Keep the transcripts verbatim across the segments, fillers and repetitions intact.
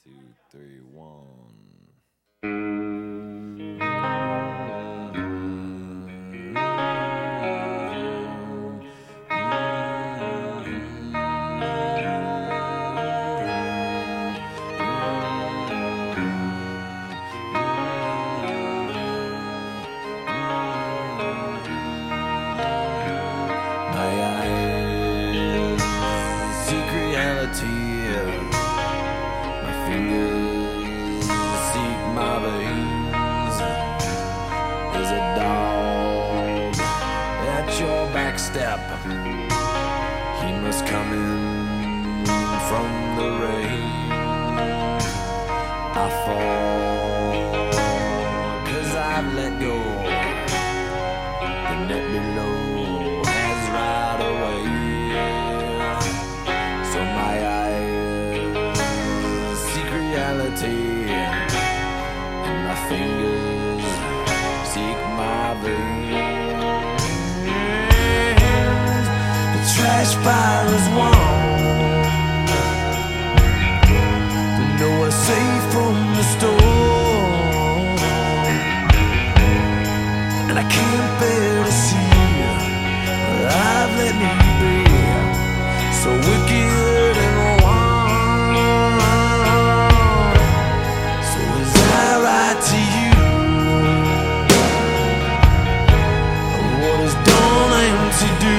two, three, one. My eyes seek reality. My fingers seek my veins. There's a dog at your back step. He must come in from the rain. I fall 'cause I've let go. The net below has right away. So my eyes seek reality, and my fingers seek my veins. The trash fire is warm, but nowhere safe from the storm. And I can't bear to see I've let me be so wicked and wrong. So as I write to you what is done and to do,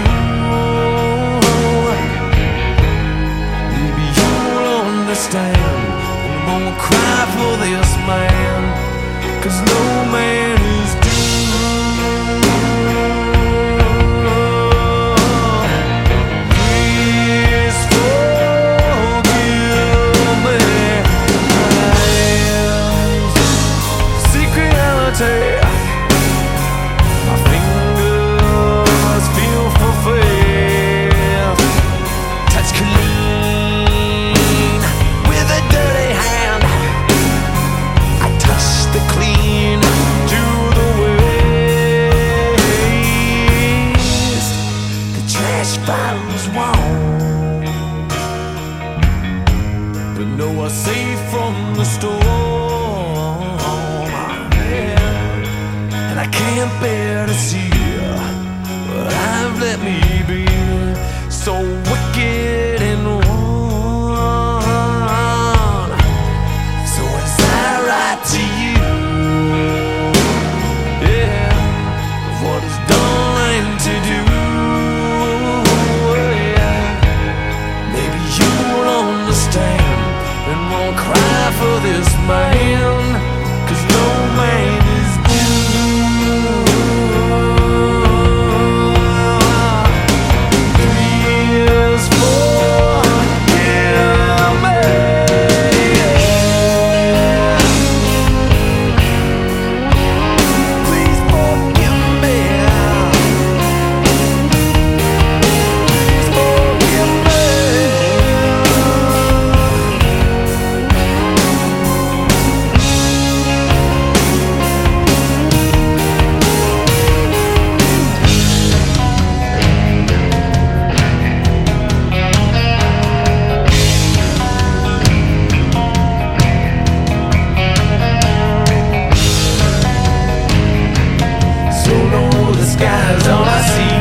maybe you'll understand. And I won't cry for this man, 'cause no man is due. My fingers feel fulfilled, touch clean with a dirty hand. I touch the clean to the waste. The trash fire is warm, but nowhere safe from the storm. I can't bear to see what I've let me be, so wicked and wrong. So as I write to you, yeah, what is done and to do, yeah, maybe you'll understand and won't cry for this man, 'cause no man is due. Sky's all I see.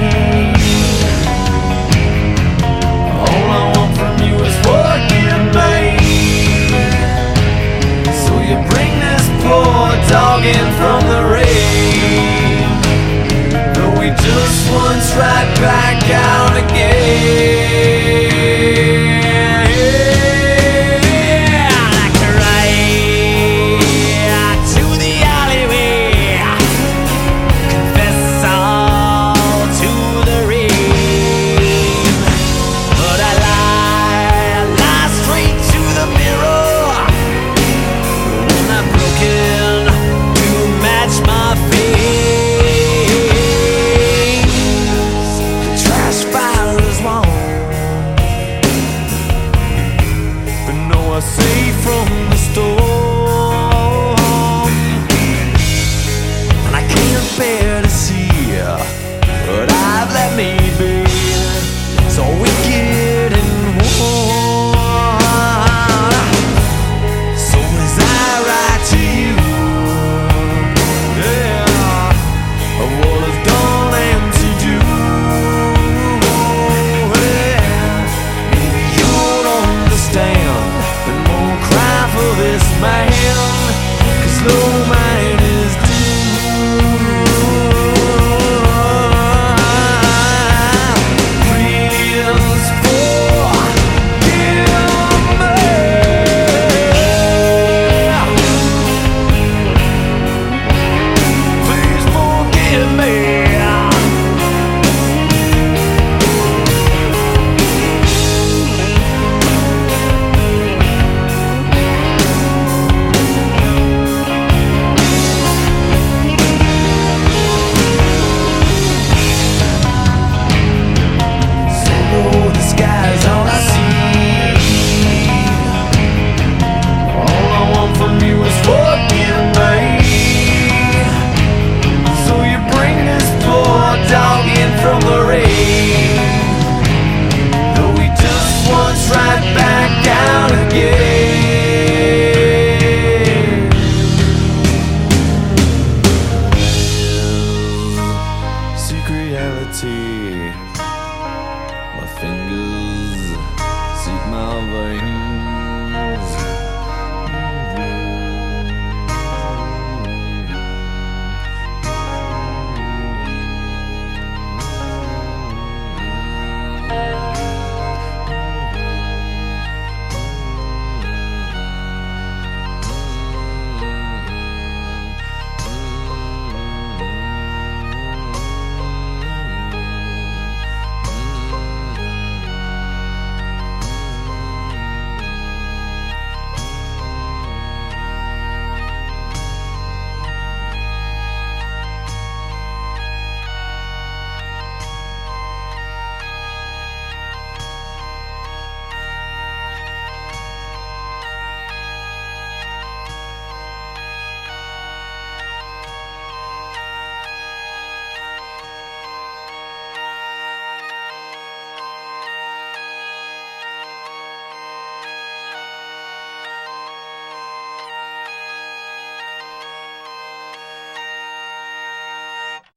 All I want from you is forgive me. So you bring this poor dog in from the rain, but we just once right back out again. Safe from the storm, and I can't bear to see what I've let me be, so wicked and warm. the